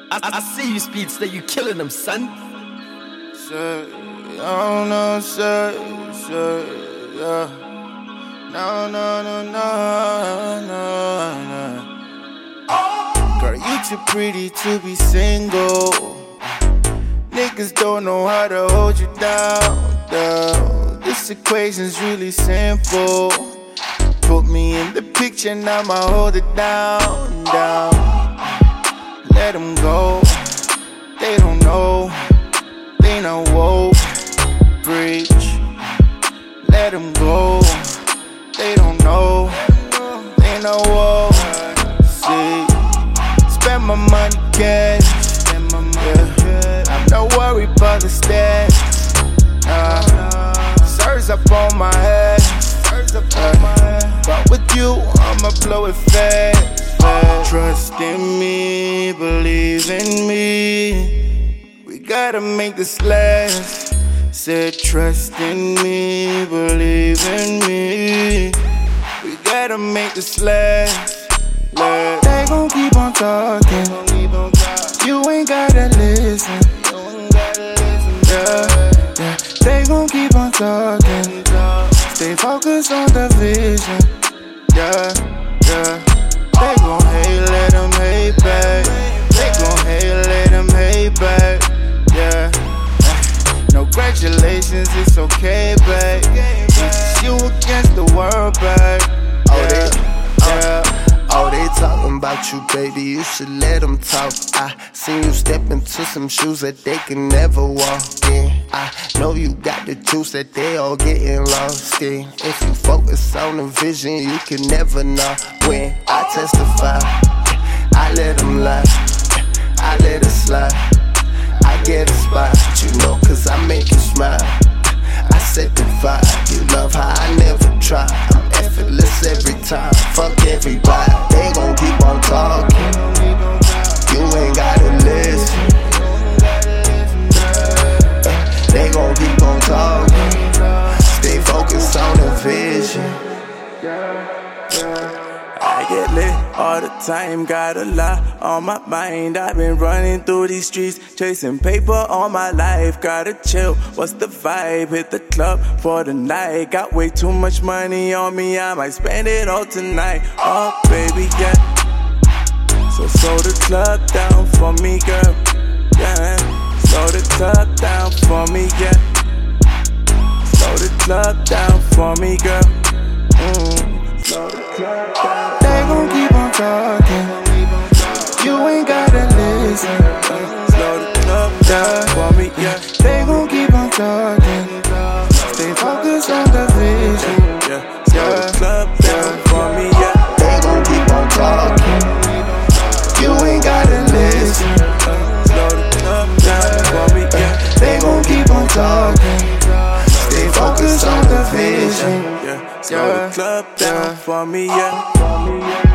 I see you, Speedster, you killing them, son. Sir, oh no, sir, yeah. No. Girl, you too pretty to be single. Niggas don't know how to hold you down. This equation's really simple. Put me in the picture, now I'ma hold it down. Let them go, they don't know, they not woke. Preach, let them go, they don't know, they not woke. See, spend my money cash, yeah. I'm not worried about the stats. Sirs up on my head, but with you, I'ma blow it fast. Trust in me, believe in me. We gotta make this last. Said trust in me, believe in me. We gotta make this last. They gon' keep on talking. You ain't gotta listen. Yeah. They gon' keep on talking. Stay focused on the vision. Yeah. They gon' hate, let them hate back. They gon' hate, let them hate back. Yeah. No congratulations, it's okay, babe. It's you against the world, babe. Oh, they talking about you, baby, you should let them talk. I seen you step into some shoes that they can never walk in. I know you got the juice that they all getting lost in. If you focus on the vision, you can never know. When I testify, I let them lie, I let it slide. I get a spot, you know, cause I make you smile. I set the vibe, you love how I never try. I'm effortless every time, fuck everybody. They gon' keep on talking, you ain't gotta listen. They gon' keep on talking, stay focused on the vision. I get lit all the time, got a lot on my mind. I've been running through these streets, chasing paper all my life. Gotta chill, what's the vibe? Hit the club for the night. Got way too much money on me, I might spend it all tonight. Oh baby, yeah. So slow the club down for me, girl. Yeah. Slow the club down for me, yeah. Slow the club down for me, girl. Slow the club down. They gon' keep on talking. You ain't gotta listen. Slow the club down for me, yeah. They gon' keep on talking. Stay focused on the vision. Yeah. Slow the club down for me, yeah. They gon' keep on talking, You ain't gotta listen. Slow the club down for me, yeah. They gon' keep on talking. Stay focused on the vision. Yeah. Slow the club down for me, yeah.